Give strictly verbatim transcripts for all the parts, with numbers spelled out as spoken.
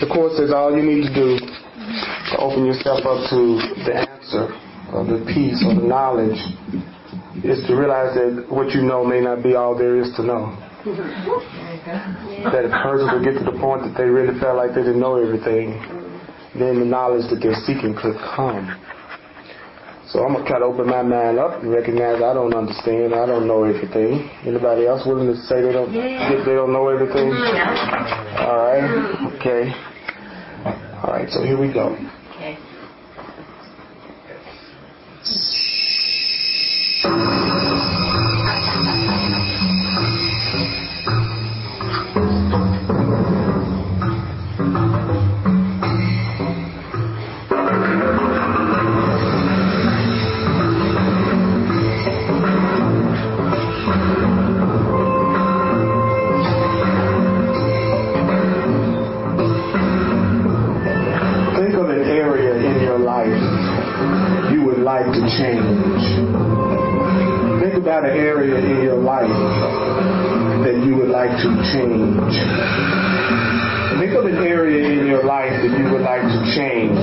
The Course says all you need to do to open yourself up to the answer or the peace or the knowledge is to realize that what you know may not be all there is to know. That if a person would get to the point that they really felt like they didn't know everything, then the knowledge that they're seeking could come. So I'm going to try to open my mind up and recognize I don't understand, I don't know everything. Anybody else willing to say they don't, yeah. they don't know everything? Yeah. All right, okay. All right, so here we go. Okay. To change. Think about an area in your life that you would like to change. Think of an area in your life that you would like to change.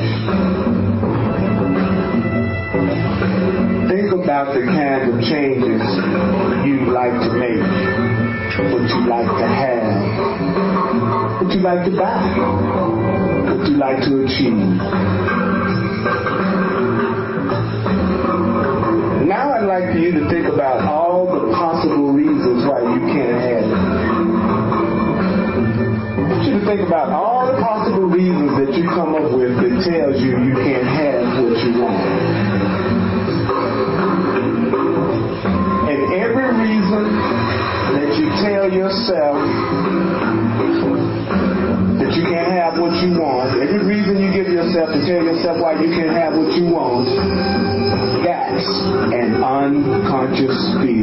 Think about the kind of changes you'd like to make, what you like to have, what you like to buy, what you like to achieve. Now I'd like for you to think about all the possible reasons why you can't have it. I want you to think about all the possible reasons that you come up with that tells you you can't have what you want. And every reason that you tell yourself that you can't have what you want, every reason you give yourself to tell yourself why you can't have what you want, that's an unconscious fear.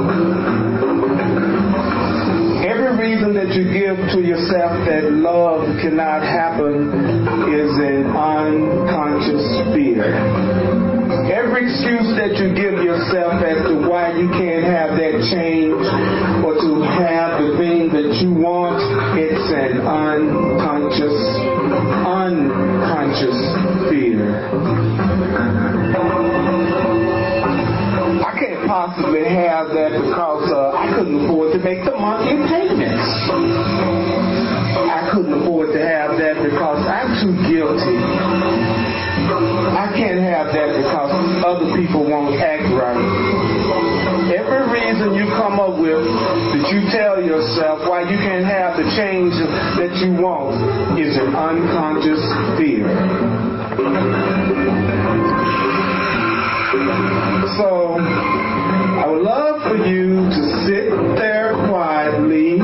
Every reason that you give to yourself that love cannot happen is an unconscious fear. Every excuse that you give yourself as to why you can't have that change or to have the thing that you want, it's an unconscious, unconscious fear. I can't possibly have that because uh, I couldn't afford to make the monthly payments. I couldn't afford to have that because I'm too guilty. I can't have that because other people won't act right. Every reason you come up with that you tell yourself why you can't have the change that you want is an unconscious fear. So, I would love for you to sit there quietly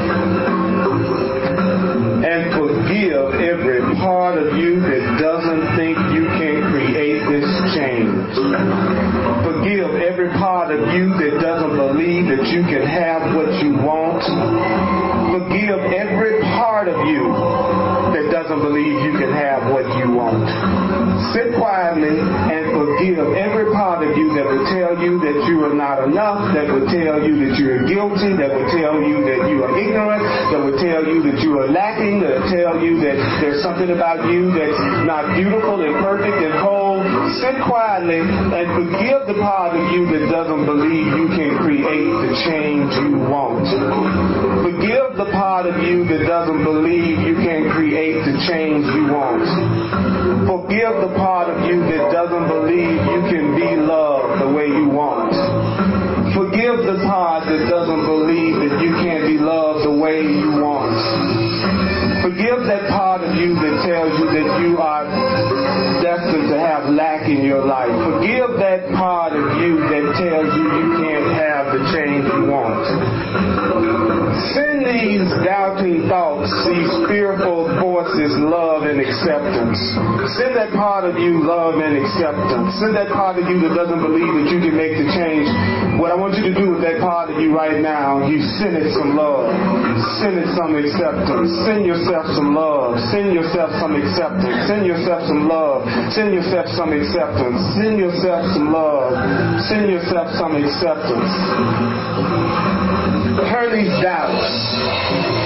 and forgive every part of you that doesn't think you can create this change. Forgive every part of you that doesn't believe that you can have what you want. Forgive every part of you that doesn't believe you can have what you want. Sit quietly and forgive every part of you that will tell you that you are not enough, that will tell you that you are guilty, that will tell you that you are ignorant, that will tell you that you are lacking, that will tell you that there's something about you that's not beautiful and perfect and whole. Sit quietly and forgive the part of you that doesn't believe you can create the change you want. Forgive the part of you that doesn't believe you can create the change you want. Forgive the part of you that doesn't believe you can be loved the way you want. Forgive the part that doesn't believe that you can't be loved the way you want. Forgive that part of you that tells you that you are destined to have lack in your life. Forgive that part of you that tells you you can't have the change you want. Send these doubting thoughts, these fearful voices, love and acceptance. Send that part of you love and acceptance. Send that part of you that doesn't believe that you can make the change. What I want you to do with that part of you right now, you send it some love. Send it some acceptance. Send yourself some love. Send yourself some acceptance. Send yourself some love. Send yourself some acceptance. Send yourself some love. Send yourself some acceptance. Turn these doubts into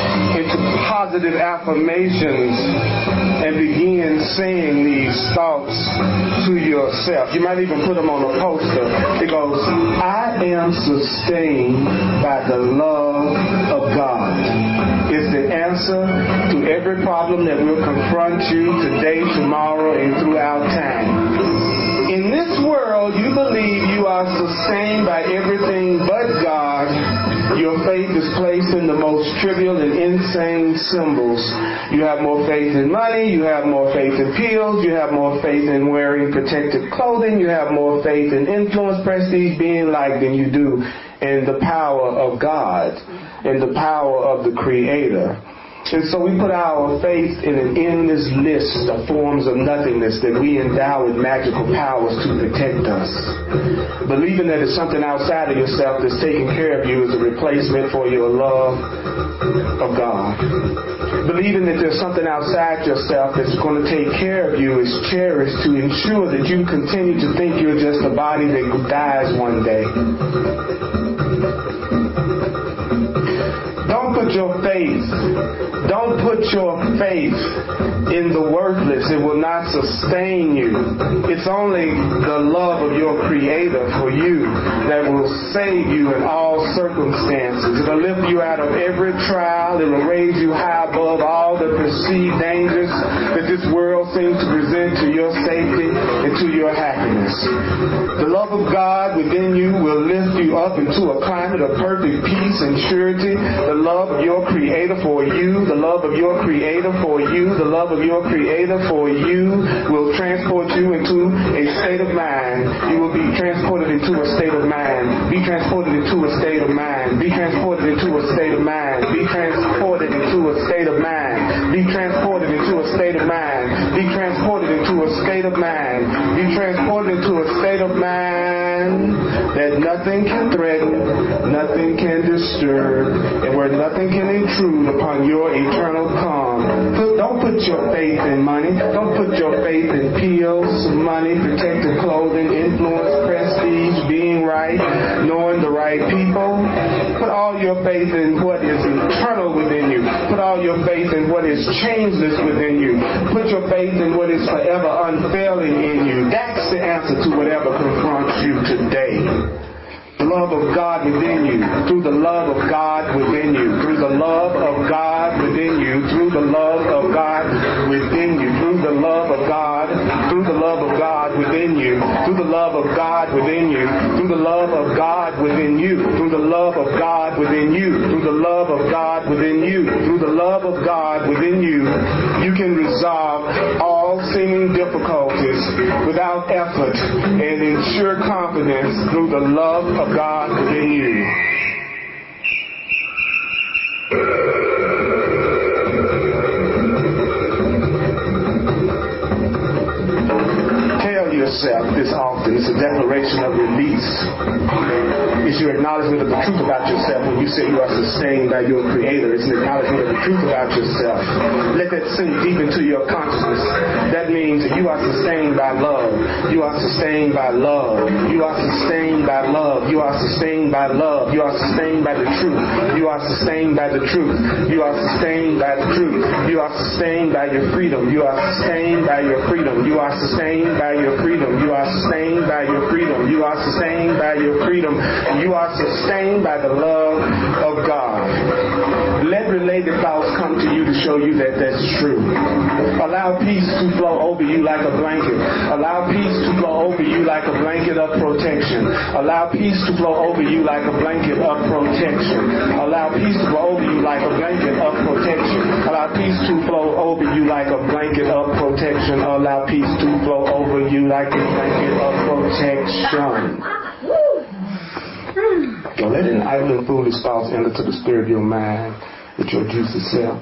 into positive affirmations and begin saying these thoughts to yourself. You might even put them on a poster. It goes, I am sustained by the love of God. It's the answer to every problem that will confront you today, tomorrow, and throughout time. In this world, you believe you are sustained by everything but God. Your faith is placed in the most trivial and insane symbols. You have more faith in money. You have more faith in pills. You have more faith in wearing protective clothing. You have more faith in influence, prestige, being liked than you do in the power of God and the power of the Creator. And so we put our faith in an endless list of forms of nothingness that we endow with magical powers to protect us. Believing that it's something outside of yourself that's taking care of you as a replacement for your love of God. Believing that there's something outside yourself that's going to take care of you is cherished to ensure that you continue to think you're just a body that dies one day. Don't put your faith, don't put your faith in the worthless. It will not sustain you. It's only the love of your Creator for you that will save you in all circumstances. It will lift you out of every trial. It will raise you high above all the perceived dangers that this world seems to present to your safety and to your happiness. The love of God within you will lift you up into a climate of perfect peace and surety. The love of your Creator for you, the love of your Creator for you, the love of your Creator for you will transport you into a state of mind. You will be transported into a state of mind. Be transported into a state of mind. Be transported into a state of mind. Be transported into a state of mind. Be transported into a state of mind. Be transported into a state of mind. Be transported into a state of mind that nothing can threaten, nothing can disturb, and where nothing can intrude upon your eternal calm. Put, don't put your faith in money. Don't put your faith in pills, money, protective clothing, influence, prestige, being right, knowing the right people. Put all your faith in what is eternal within you. Put all your faith in what is changeless within you. Put your faith in what is forever unfailing in you. That's the answer to whatever confronts you today. The love of God within you, through the love of God within you, through the love of God within you, through the love of God within you, through the love of God, through the love of God within you, through the love of God within you, through the love of God within you, through the love of God within you, through the love of God within you, through the love of God within you, you can resolve all seeming difficulties without effort and ensure confidence through the love of God within you. Tell yourself this often. It's a declaration of release. It's your acknowledgement of the truth about yourself. When you say you are sustained by your Creator, it's an acknowledgement of the truth about yourself. Let that sink deep into your consciousness. That means that you are sustained by love. You are sustained by love. You are sustained by love. You are sustained by love. You are sustained by the truth. You are sustained by the truth. You are sustained by the truth. You are sustained by your freedom. You are sustained by your freedom. You are sustained by your freedom. You are sustained by your freedom. You are sustained by your freedom. You are sustained by the love of God. Let related thoughts come to you to show you that that's true. Allow peace to flow over you like a blanket. Allow peace to flow over you like a blanket of protection. Allow peace to flow over you like a blanket of protection. Allow peace to flow over you like a blanket of protection. Allow peace to flow over you like a blanket of protection. Allow peace to flow over you like a blanket of protection. Don't let an idle and foolish thoughts enter to the spirit of your mind with your juicy self.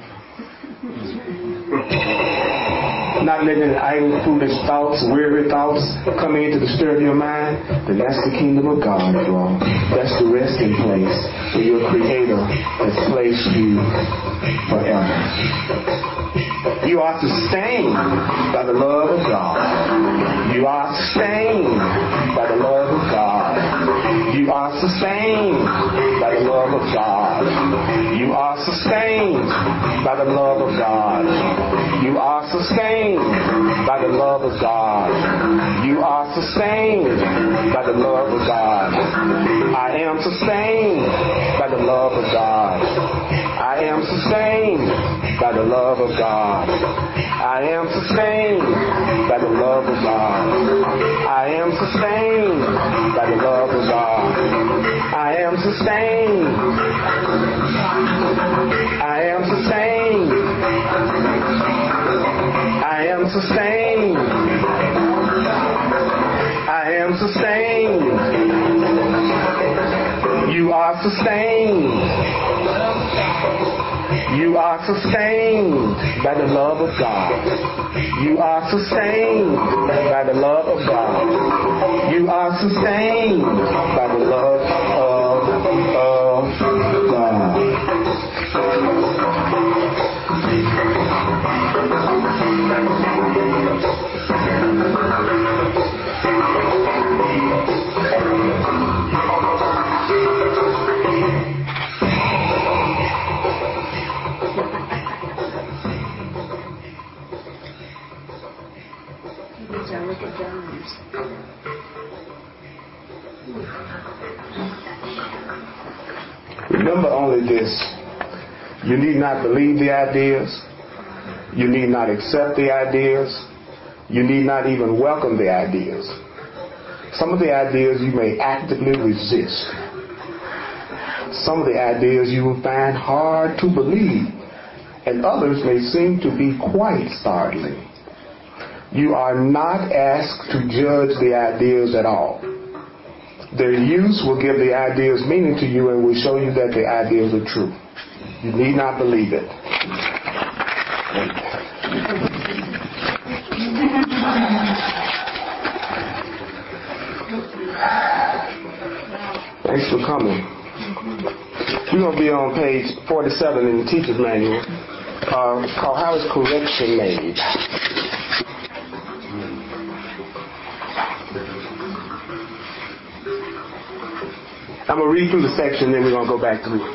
Not letting an idle, foolish thoughts, weary thoughts coming into the spirit of your mind, then that's the kingdom of God, y'all. That's the resting place where your Creator has placed you forever. You are sustained by the love of God. You are sustained by the love of God. You are sustained by the love of God. You You are sustained by the love of God. You are sustained by the love of God. You are sustained by the love of God. I am sustained by the love of God. I am sustained by the love of God. I am sustained by the love of God. I am sustained by the love of God. I am sustained. I am sustained. I am sustained. I am sustained. You are sustained. You are sustained by the love of God. You are sustained by the love of God. You are sustained by the love of, of God. Remember only this. You need not believe the ideas. You need not accept the ideas. You need not even welcome the ideas. Some of the ideas you may actively resist. Some of the ideas you will find hard to believe, and others may seem to be quite startling. You are not asked to judge the ideas at all. Their use will give the ideas meaning to you and will show you that the ideas are true. You need not believe it. Thanks for coming. We're going to be on page forty-seven in the teacher's manual, uh, called How is Correction Made? I'm going to read through the section, then we're going to go back through it.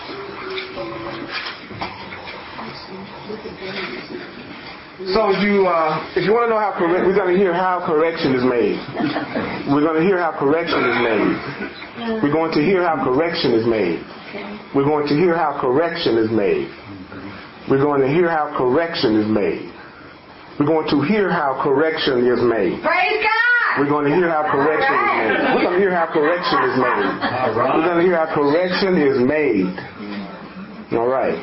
So if you, uh, if you want to know how correct, we're going to hear how correction is made. We're going to hear how correction is made. We're going to hear how correction is made. We're going to hear how correction is made. We're going to hear how correction is made. We're going to hear how correction is made. Praise God! We're going to hear how correction is made. We're going to hear how correction is made. We're going to hear how correction is made. All right.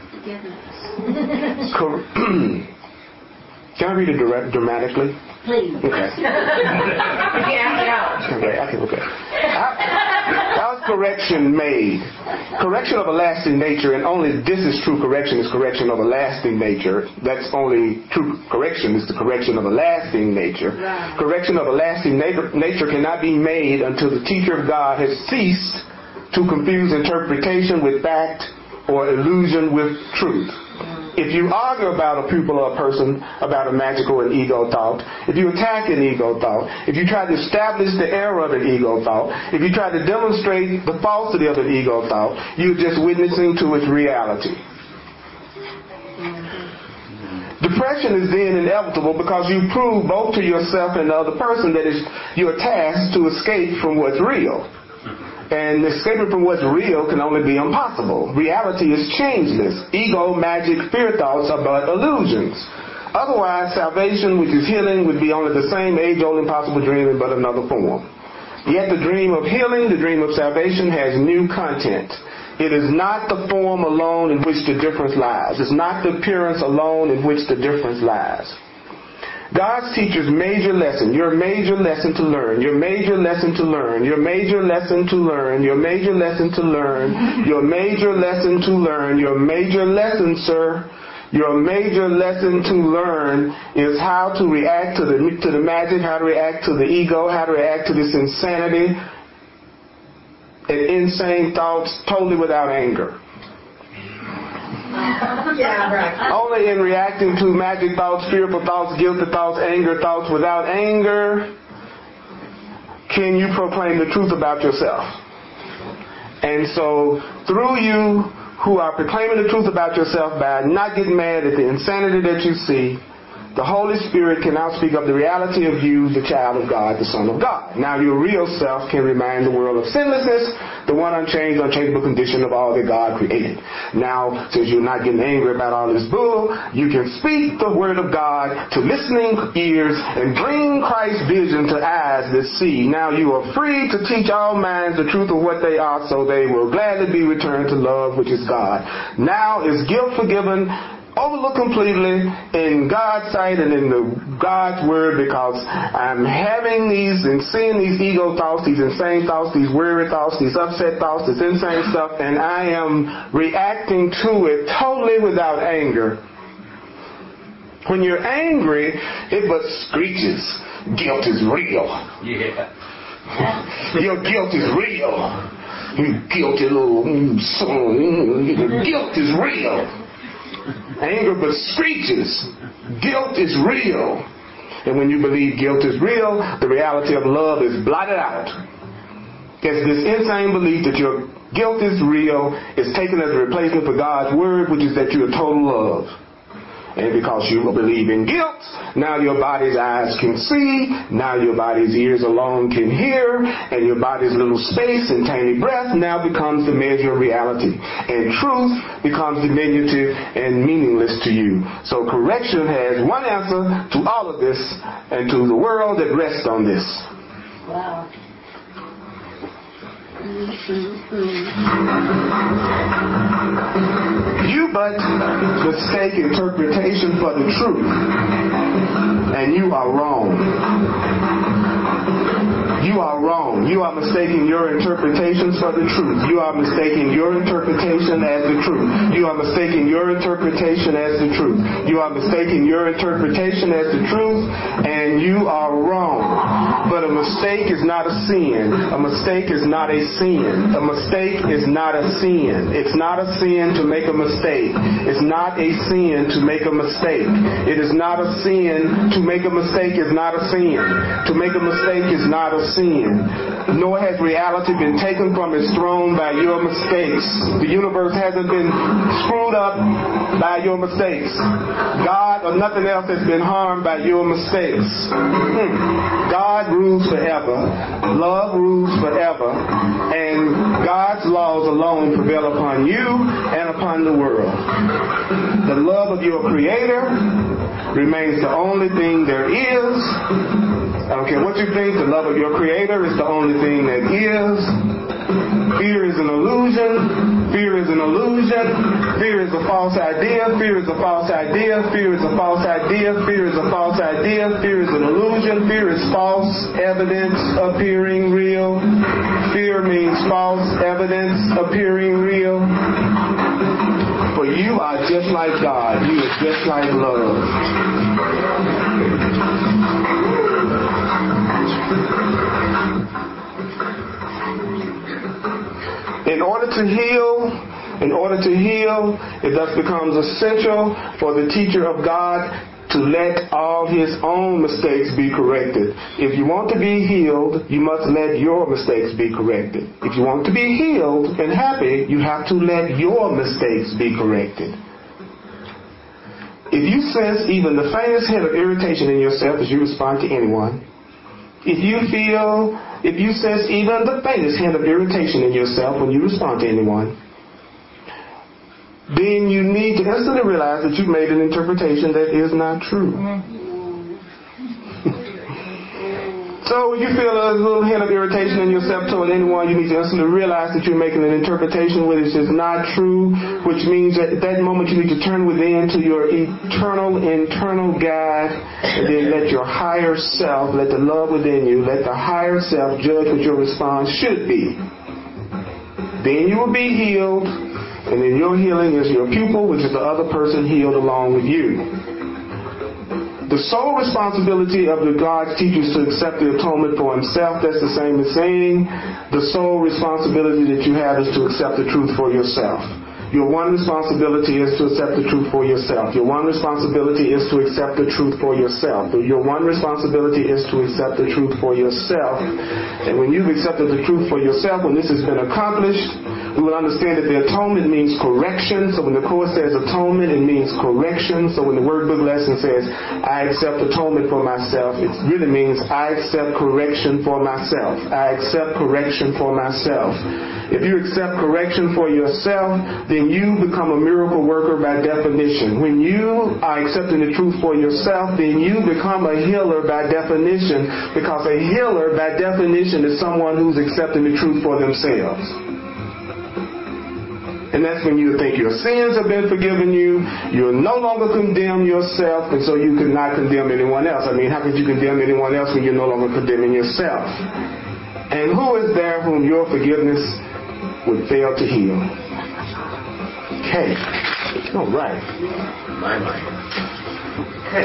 Cor- Can I read it direct, dramatically? Please. Okay. Yeah, Okay, I can, okay. How, how is correction made? Correction of a lasting nature, and only this is true correction, is correction of a lasting nature. That's only true correction is the correction of a lasting nature. Right. Correction of a lasting nature, nature cannot be made until the teacher of God has ceased to confuse interpretation with fact or illusion with truth. If you argue about a pupil or a person about a magical and ego thought, if you attack an ego thought, if you try to establish the error of an ego thought, if you try to demonstrate the falsity of an ego thought, you're just witnessing to its reality. Depression is then inevitable because you prove both to yourself and the other person that it's your task to escape from what's real. And escaping from what's real can only be impossible. Reality is changeless. Ego, magic, fear thoughts are but illusions. Otherwise, salvation, which is healing, would be only the same age-old impossible dream in but another form. Yet the dream of healing, the dream of salvation, has new content. It is not the form alone in which the difference lies. It's not the appearance alone in which the difference lies. God's teacher's major lesson, your major lesson to learn, your major lesson to learn, your major lesson to learn, your major lesson to learn, your major lesson to learn, your major lesson, sir, your major lesson to learn is how to react to the to the magic, how to react to the ego, how to react to this insanity and insane thoughts totally without anger. Yeah, right. Only in reacting to magic thoughts, fearful thoughts, guilty thoughts, anger thoughts, without anger, can you proclaim the truth about yourself. And so, through you, who are proclaiming the truth about yourself by not getting mad at the insanity that you see, the Holy Spirit can now speak of the reality of you, the child of God, the Son of God. Now your real self can remind the world of sinlessness, the one unchanged, unchangeable condition of all that God created. Now, since you're not getting angry about all this bull, you can speak the word of God to listening ears and bring Christ's vision to eyes that see. Now you are free to teach all minds the truth of what they are, so they will gladly be returned to love, which is God. Now is guilt forgiven, overlooked completely in God's sight and in the God's word, because I'm having these and seeing these ego thoughts, these insane thoughts, these weary thoughts, these upset thoughts, this insane stuff, and I am reacting to it totally without anger. When you're angry, it but screeches. Guilt is real. Yeah. Your guilt is real. You guilty little son. Guilt is real. Anger but screeches. Guilt is real. And when you believe guilt is real, the reality of love is blotted out. It's this insane belief that your guilt is real is taken as a replacement for God's word, which is that you are total love. And because you believe in guilt, now your body's eyes can see, now your body's ears alone can hear, and your body's little space and tiny breath now becomes the measure of reality. And truth becomes diminutive and meaningless to you. So correction has one answer to all of this and to the world that rests on this. Wow. You but mistake interpretation for the truth, and you are wrong. You are wrong. You are mistaking your interpretations for the truth. You are mistaking your interpretation as the truth. You are mistaking your interpretation as the truth. You are mistaking your interpretation as the truth, and you are wrong. But a mistake is not a sin. A mistake is not a sin. A mistake is not a sin. It's not a sin to make a mistake. It's not a sin to make a mistake. It is not a sin to make a mistake. Is not a sin. To make a mistake is not a sin. Nor has reality been taken from its throne by your mistakes. The universe hasn't been screwed up by your mistakes. God or nothing else has been harmed by your mistakes. Hmm. God rules forever. Love rules forever. And God's laws alone prevail upon you and upon the world. The love of your Creator remains the only thing there is. I don't care what you think, the love of your Creator is the only thing that is. Fear is an illusion. Fear is an illusion. Fear is a false idea. Fear is a false idea. Fear is a false idea. Fear is a false idea. Fear is an illusion. Fear is false evidence appearing real. Fear means false evidence appearing real. For you are just like God. You are just like love. In order to heal, in order to heal, it thus becomes essential for the teacher of God to let all his own mistakes be corrected. If you want to be healed, you must let your mistakes be corrected. If you want to be healed and happy, you have to let your mistakes be corrected. If you sense even the faintest hint of irritation in yourself as you respond to anyone, if you feel, if you sense even the faintest hint of irritation in yourself when you respond to anyone, then you need to instantly realize that you've made an interpretation that is not true. So when you feel a little hint of irritation in yourself toward anyone, you need to instantly realize that you're making an interpretation which is not true, which means that at that moment you need to turn within to your eternal internal guide, and then let your higher self, let the love within you, let the higher self judge what your response should be. Then you will be healed, and then your healing is your pupil, which is the other person healed along with you. The sole responsibility of the God's teachers to accept the atonement for himself, that's the same as saying the sole responsibility that you have is to accept the truth for yourself. Your one responsibility is to accept the truth for yourself. Your one responsibility is to accept the truth for yourself. Your one responsibility is to accept the truth for yourself. And when you've accepted the truth for yourself, when this has been accomplished, we will understand that the atonement means correction. So when the Course says atonement, it means correction. So when the Word Book lesson says, I accept atonement for myself, it really means I accept correction for myself. I accept correction for myself. If you accept correction for yourself, then you become a miracle worker by definition. When you are accepting the truth for yourself, then you become a healer by definition, because a healer by definition is someone who's accepting the truth for themselves. And that's when you think your sins have been forgiven you, you'll no longer condemn yourself, and so you could not condemn anyone else. I mean, how could you condemn anyone else when you're no longer condemning yourself? And who is there whom your forgiveness would fail to heal? Okay. All right. My mind. Okay.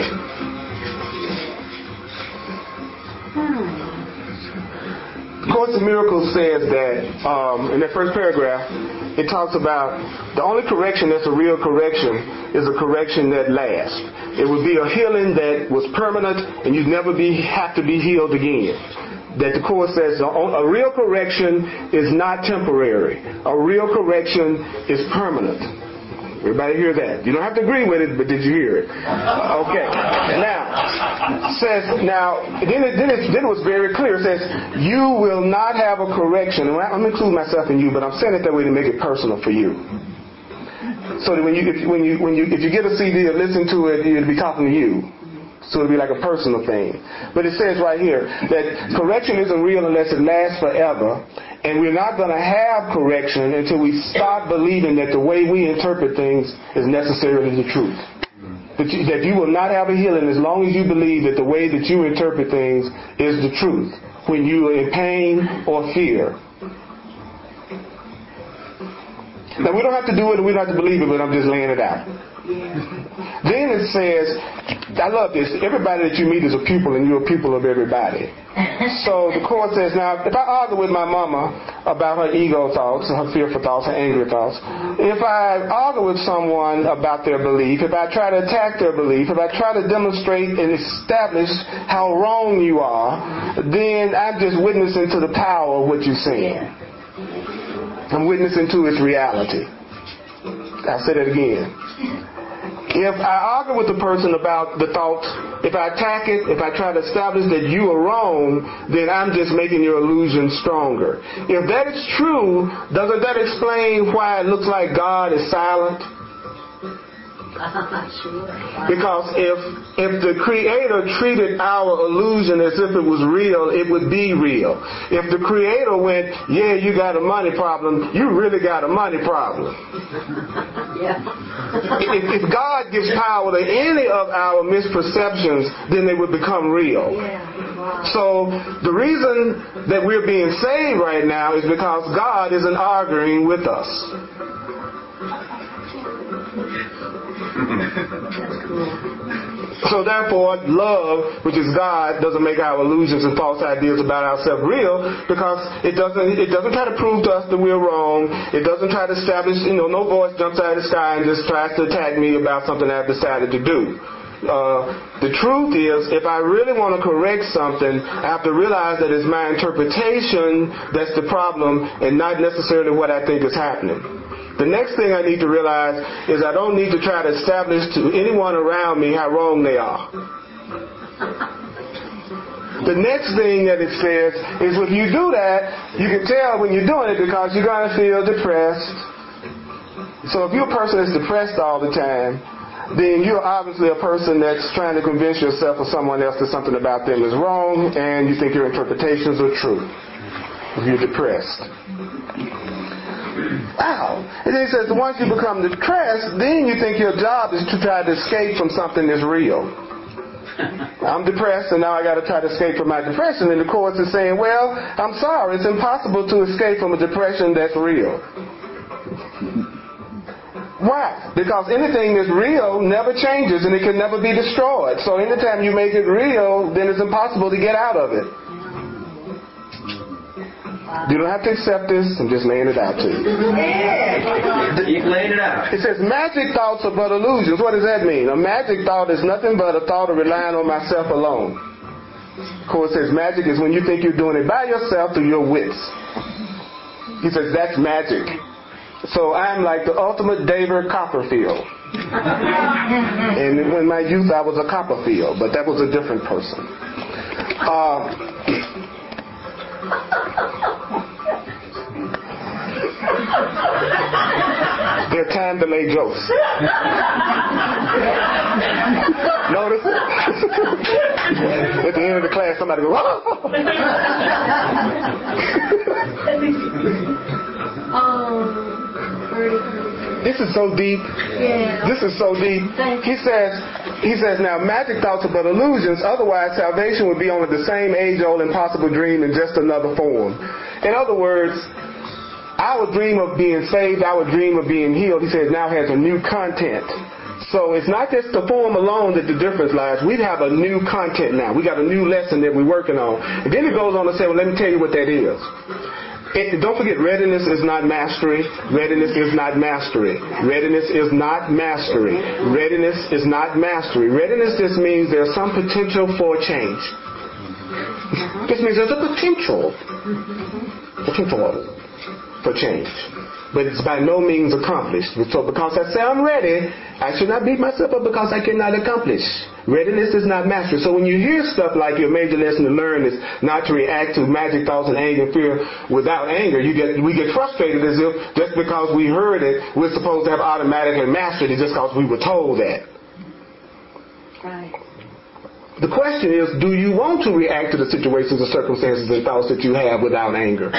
The Course in Miracles says that, um, in that first paragraph, it talks about the only correction that's a real correction is a correction that lasts. It would be a healing that was permanent, and you'd never be have to be healed again. That the Course says a real correction is not temporary. A real correction is permanent. Everybody hear that? You don't have to agree with it, but did you hear it? Okay. Now, says now then it, then, it, then it was very clear. It says you will not have a correction. And I'm including myself in you, but I'm saying it that way to make it personal for you. So that when you if, when you when you if you get a C D or listen to it, it'll be talking to you. So it'll be like a personal thing. But it says right here that correction isn't real unless it lasts forever. And we're not going to have correction until we start believing that the way we interpret things is necessarily the truth. That you, that you will not have a healing as long as you believe that the way that you interpret things is the truth. When you are in pain or fear. Now, we don't have to do it and we don't have to believe it, but I'm just laying it out. Then it says, I love this, everybody that you meet is a pupil and you're a pupil of everybody. So the Course says, now, if I argue with my mama about her ego thoughts, her fearful thoughts, her angry thoughts, if I argue with someone about their belief, if I try to attack their belief, if I try to demonstrate and establish how wrong you are, then I'm just witnessing to the power of what you're saying. I'm witnessing to its reality. I'll say that again. If I argue with the person about the thought, if I attack it, if I try to establish that you are wrong, then I'm just making your illusion stronger. If that is true, doesn't that explain why it looks like God is silent? Because if if the Creator treated our illusion as if it was real, it would be real. If the Creator went, yeah, you got a money problem, you really got a money problem. Yeah. If, if God gives power to any of our misperceptions, then they would become real. Yeah. Wow. So the reason that we're being saved right now is because God isn't arguing with us. So therefore, love, which is God, doesn't make our illusions and false ideas about ourselves real, because it doesn't it doesn't try to prove to us that we're wrong. It doesn't try to establish, you know, no voice jumps out of the sky and just tries to attack me about something I've decided to do. Uh, the truth is, if I really want to correct something, I have to realize that it's my interpretation that's the problem and not necessarily what I think is happening. The next thing I need to realize is I don't need to try to establish to anyone around me how wrong they are. The next thing that it says is if you do that, you can tell when you're doing it because you're going to feel depressed. So if you're a person that's depressed all the time, then you're obviously a person that's trying to convince yourself or someone else that something about them is wrong and you think your interpretations are true. If you're depressed. Wow. And then he says, once you become depressed, then you think your job is to try to escape from something that's real. I'm depressed and now I got to try to escape from my depression. And the Course is saying, well, I'm sorry, it's impossible to escape from a depression that's real. Why? Because anything that's real never changes and it can never be destroyed. So anytime you make it real, then it's impossible to get out of it. You don't have to accept this. I'm just laying it out to you. Keep laying it out. It says magic thoughts are but illusions. What does that mean? A magic thought is nothing but a thought of relying on myself alone. Of course, it says magic is when you think you're doing it by yourself through your wits. He says that's magic. So I'm like the ultimate David Copperfield. And in my youth I was a Copperfield, but that was a different person. Uh, They're time delay jokes. Notice? At the end of the class, somebody goes, oh! This is so deep. Yeah. This is so deep. He says, he says, now magic thoughts are but illusions. Otherwise, salvation would be only the same age-old impossible dream in just another form. In other words, our dream of being saved, our dream of being healed, he says, now has a new content. So it's not just the form alone that the difference lies. We have a new content now. We got a new lesson that we're working on. And then it goes on to say, well, let me tell you what that is. It, don't forget, readiness is not mastery. Readiness is not mastery. Readiness is not mastery. Readiness is not mastery. Readiness just means there's some potential for change. This means there's a potential. Potential for change. But it's by no means accomplished. So because I say I'm ready, I should not beat myself up because I cannot accomplish. Readiness is not mastery. So when you hear stuff like your major lesson to learn is not to react to magic thoughts and anger and fear without anger, you get we get frustrated as if just because we heard it, we're supposed to have automatically mastered it just because we were told that. Right. The question is, do you want to react to the situations and circumstances and thoughts that you have without anger?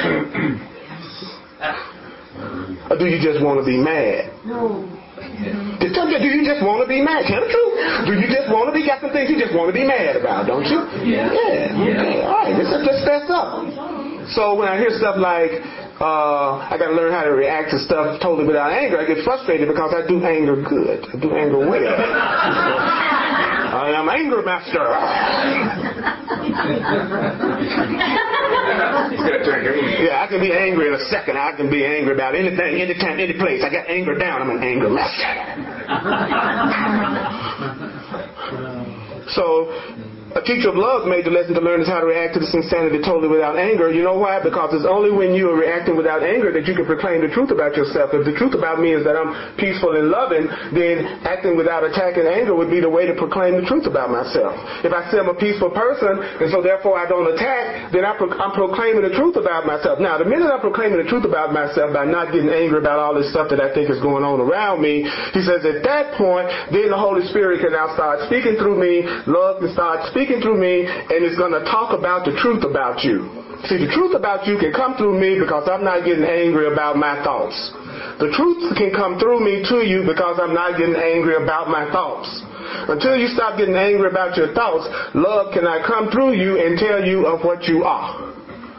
Or do you just want to be mad? No. Do you just want to be mad? Tell the truth. Do you just want to be, got some things you just want to be mad about, don't you? Yeah. Yeah. Okay. All right. Let's just fess up. So when I hear stuff like, uh, I got to learn how to react to stuff totally without anger, I get frustrated because I do anger good. I do anger well. I am anger master. Yeah, I can be angry in a second. I can be angry about anything, anytime, any place. I got anger down. I'm an anger master. So, a teacher of love made the lesson to learn is how to react to this insanity totally without anger. You know why? Because it's only when you are reacting without anger that you can proclaim the truth about yourself. If the truth about me is that I'm peaceful and loving, then acting without attack and anger would be the way to proclaim the truth about myself. If I say I'm a peaceful person, and so therefore I don't attack, then I pro- I'm proclaiming the truth about myself. Now, the minute I'm proclaiming the truth about myself by not getting angry about all this stuff that I think is going on around me, he says at that point, then the Holy Spirit can now start speaking through me, love can start speaking through me, and it's going to talk about the truth about you. See, the truth about you can come through me because I'm not getting angry about my thoughts. The truth can come through me to you because I'm not getting angry about my thoughts. Until you stop getting angry about your thoughts, love cannot come through you and tell you of what you are.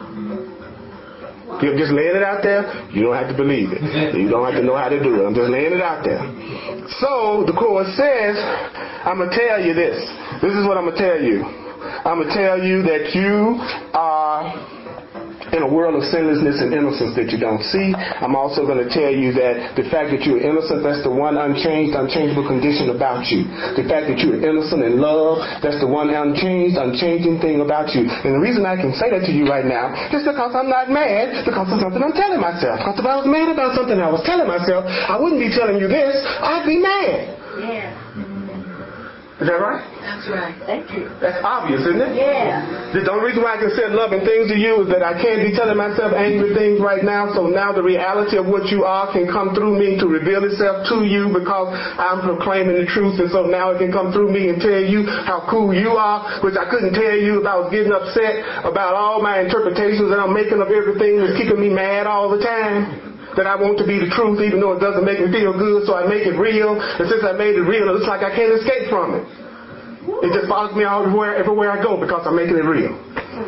You're just laying it out there. You don't have to believe it. You don't have to know how to do it. I'm just laying it out there. So the Course says, I'm going to tell you this. This is what I'm going to tell you. I'm going to tell you that you are in a world of sinlessness and innocence that you don't see. I'm also going to tell you that the fact that you're innocent, that's the one unchanged, unchangeable condition about you. The fact that you're innocent in love, that's the one unchanged, unchanging thing about you. And the reason I can say that to you right now is because I'm not mad, because of something I'm telling myself. Because if I was mad about something I was telling myself, I wouldn't be telling you this. I'd be mad. Yeah. Is that right? That's right. Thank you. That's obvious, isn't it? Yeah. The only reason why I can say loving things to you is that I can't be telling myself angry things right now, so now the reality of what you are can come through me to reveal itself to you because I'm proclaiming the truth, and so now it can come through me and tell you how cool you are, which I couldn't tell you if I was getting upset about all my interpretations that I'm making of everything that's keeping me mad all the time. That I want to be the truth even though it doesn't make me feel good, so I make it real. And since I made it real, it looks like I can't escape from it. It just follows me all everywhere, everywhere I go because I'm making it real.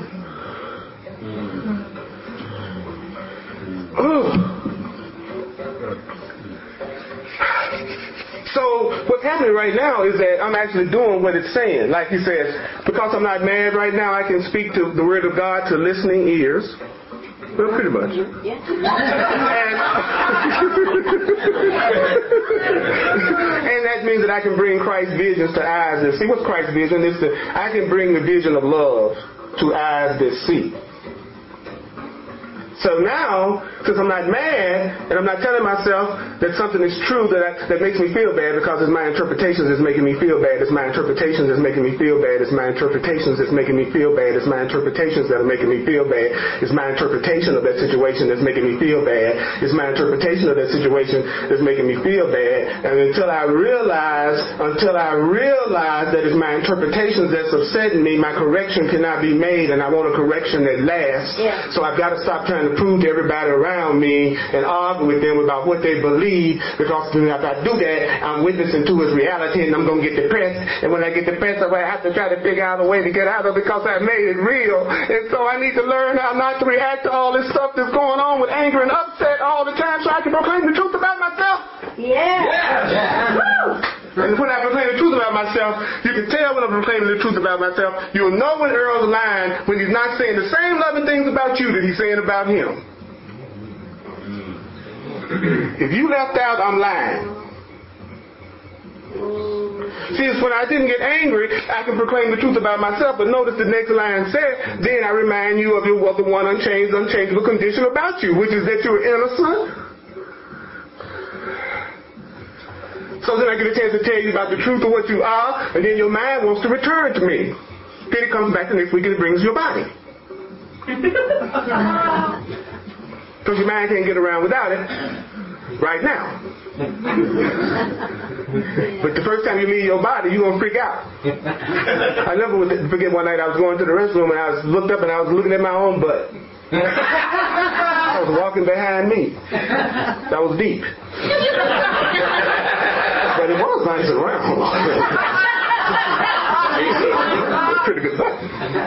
So what's happening right now is that I'm actually doing what it's saying. Like he says, because I'm not mad right now, I can speak to the Word of God to listening ears. Well, pretty much. Yeah. And, and that means that I can bring Christ's visions to eyes that see. What's Christ's vision? It's the, I can bring the vision of love to eyes that see. So now, since I'm not mad, and I'm not telling myself that something is true that I, that makes me feel bad because it's my interpretations that's making me feel bad, it's my interpretations that's making me feel bad, it's my interpretations that's making me feel bad, it's my interpretations that are making me feel bad, it's my interpretation of that situation that's making me feel bad, it's my interpretation of that situation that's making me feel bad, and until I realize, until I realize that it's my interpretations that's upsetting me, my correction cannot be made, and I want a correction that lasts. Yeah. So I've got to stop trying to prove to everybody around me and argue with them about what they believe, because if I do that, I'm witnessing to his reality, and I'm going to get depressed. And when I get depressed, I'm going to have to try to figure out a way to get out of it because I made it real. And so I need to learn how not to react to all this stuff that's going on with anger and upset all the time so I can proclaim the truth about myself. Yeah. Yeah. And when I proclaim the truth about myself, you can tell when I'm proclaiming the truth about myself. You'll know when Earl's lying when he's not saying the same loving things about you that he's saying about him. If you left out, I'm lying. See, it's when I didn't get angry, I can proclaim the truth about myself. But notice the next line said, then I remind you of your of the one unchanged, unchangeable condition about you, which is that you're innocent. So then I get a chance to tell you about the truth of what you are, and then your mind wants to return to me. Then it comes back the next week and it brings your body. Because your mind can't get around without it right now. But the first time you leave your body, you're going to freak out. I never forget one night I was going to the restroom and I was looked up and I was looking at my own butt. I was walking behind me. That was deep. But it was nice and round. Pretty good butt.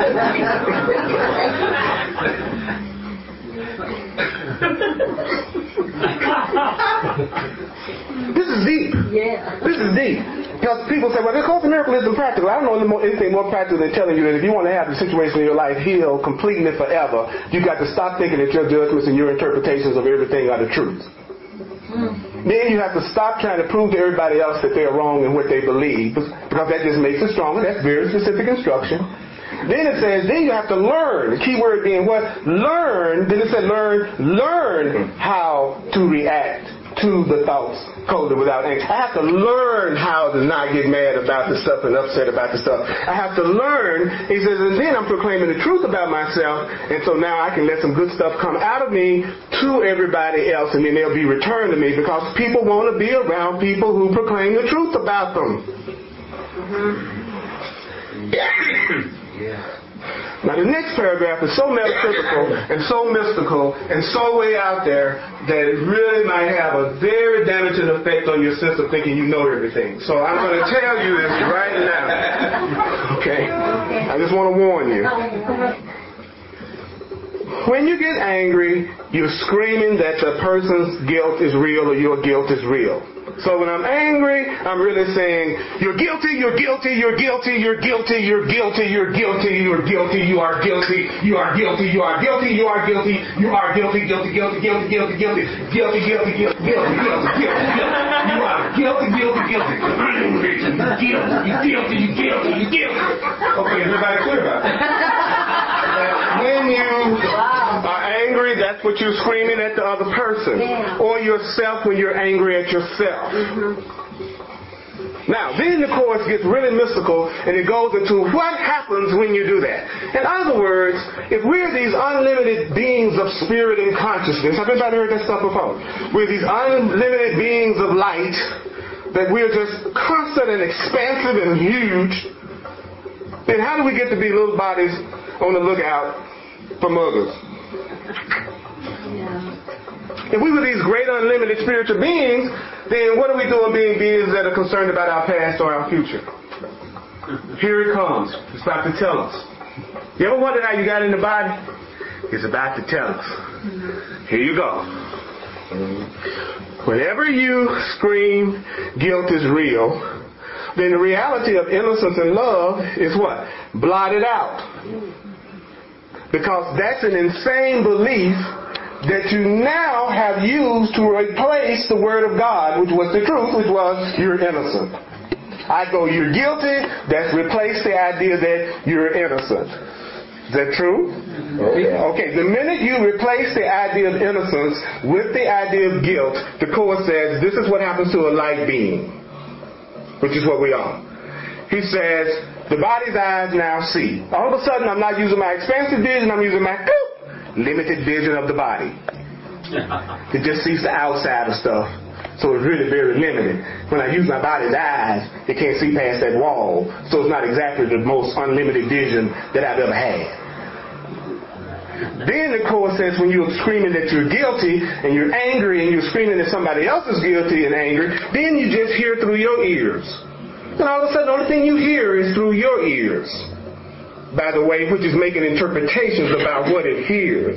This is deep. Yeah. This is deep. Because people say, well, the Course in Miracles isn't practical. I don't know anything more practical than telling you that if you want to have the situation in your life healed completely and forever, you've got to stop thinking that your judgments and your interpretations of everything are the truth. Mm. Then you have to stop trying to prove to everybody else that they're wrong in what they believe, because that just makes it stronger. That's very specific instruction. Then it says, then you have to learn. The key word being what? Learn. Then it said learn. Learn how to react to the thoughts coldly without anger. I have to learn how to not get mad about the stuff and upset about the stuff. I have to learn. He says, and then I'm proclaiming the truth about myself, and so now I can let some good stuff come out of me to everybody else, and then they'll be returned to me, because people want to be around people who proclaim the truth about them. Mm-hmm. Yeah. Now the next paragraph is so metaphysical and so mystical and so way out there that it really might have a very damaging effect on your sense of thinking you know everything. So I'm going to tell you this right now. Okay? I just want to warn you. When you get angry, you're screaming that the person's guilt is real or your guilt is real. So when I'm angry, I'm really saying, you're guilty, you're guilty, you're guilty, you're guilty, you're guilty, you're guilty, you're guilty, you are guilty, you are guilty, you are guilty, you are guilty, you are guilty, guilty, guilty, guilty, guilty, guilty, guilty, guilty, guilty, guilty, guilty, guilty, you are guilty, guilty, guilty, angry, you guilty, you guilty, you guilty, you guilty. Okay, is everybody clear about that? When you are angry, that's what you're screaming at the other person. Or yourself when you're angry at yourself. Mm-hmm. Now, then the Course gets really mystical, and it goes into what happens when you do that. In other words, if we're these unlimited beings of spirit and consciousness, have anybody heard that stuff before? We're these unlimited beings of light, that we're just constant and expansive and huge, then how do we get to be little bodies on the lookout for muggers? If we were these great unlimited spiritual beings, then what are we doing being beings that are concerned about our past or our future? Here it comes. It's about to tell us. You ever wondered how you got in the body? It's about to tell us. Here you go. Whenever you scream, guilt is real, then the reality of innocence and love is what? Blotted out. Because that's an insane belief that you now have used to replace the Word of God, which was the truth, which was you're innocent. I go, you're guilty, that's replaced the idea that you're innocent. Is that true? Okay. Okay. The minute you replace the idea of innocence with the idea of guilt, the Course says this is what happens to a light being, which is what we are. He says the body's eyes now see. All of a sudden, I'm not using my expansive vision. I'm using my limited vision of the body. It just sees the outside of stuff. So it's really very limited. When I use my body's eyes, it can't see past that wall. So it's not exactly the most unlimited vision that I've ever had. Then the Course says when you're screaming that you're guilty and you're angry and you're screaming that somebody else is guilty and angry, then you just hear through your ears. And all of a sudden the only thing you hear is through your ears. By the way, which is making interpretations about what it hears.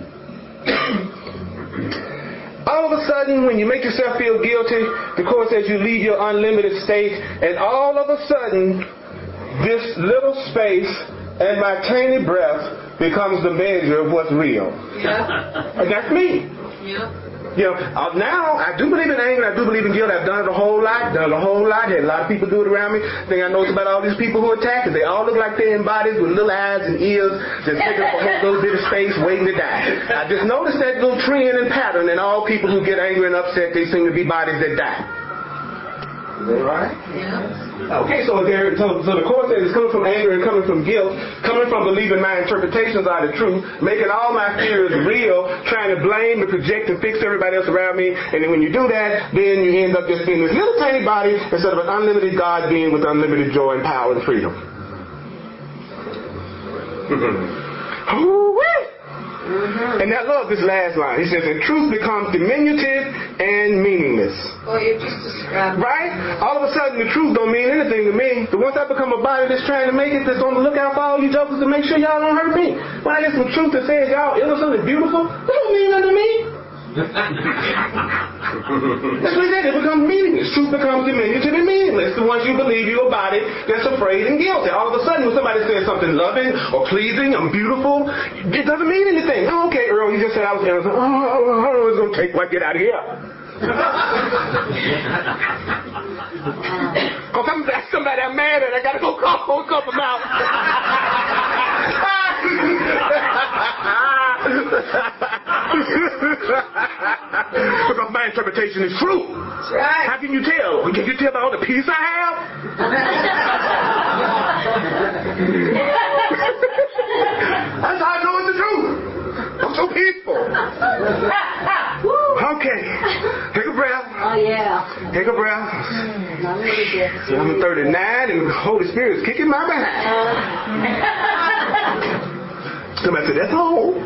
All of a sudden, when you make yourself feel guilty, the Course says you leave your unlimited state, and all of a sudden, this little space and my tiny breath becomes the measure of what's real. Yeah. And that's me. Yeah. You know, uh, now, I do believe in anger, I do believe in guilt. I've done it a whole lot, done it a whole lot. Had a lot of people do it around me. The thing I noticed about all these people who attack it, they all look like they're in bodies with little eyes and ears, just taking up a whole little bit of space, waiting to die. I just noticed that little trend and pattern in all people who get angry and upset, they seem to be bodies that die. Is that right? Yeah. Okay, so there, so, so the Course says it's coming from anger and coming from guilt, coming from believing my interpretations are the truth, making all my fears real, trying to blame and project and fix everybody else around me, and then when you do that, then you end up just being this little tiny body instead of an unlimited God being with unlimited joy and power and freedom. Mm-hmm. Ooh-wee! Mm-hmm. And I love this last line. He says, and truth becomes diminutive and meaningless. Well, you just described right? All of a sudden, the truth don't mean anything to me. But once I become a body that's trying to make it, that's on the lookout for all you jokers to make sure y'all don't hurt me. When I get some truth that says y'all innocent and beautiful, that don't mean nothing to me. That's what he said. It becomes meaningless. Truth becomes diminutive and meaningless. The ones you believe you're a body that's afraid and guilty. All of a sudden, when somebody says something loving or pleasing or beautiful, it doesn't mean anything. Oh, okay, Earl, you just said I was innocent. Oh, how long is it going to take when I get out of here? Because I'm somebody I'm mad at. I got to go call a couple them out. Because my interpretation is true. That's right. How can you tell? Can you tell by all the peace I have? That's how I know it's the truth. I'm so peaceful. Okay. Take a breath. Oh, yeah. Take a breath. Mm, I'm really good. See, I'm thirty-nine and the Holy Spirit is kicking my behind. Uh. Somebody said, that's all.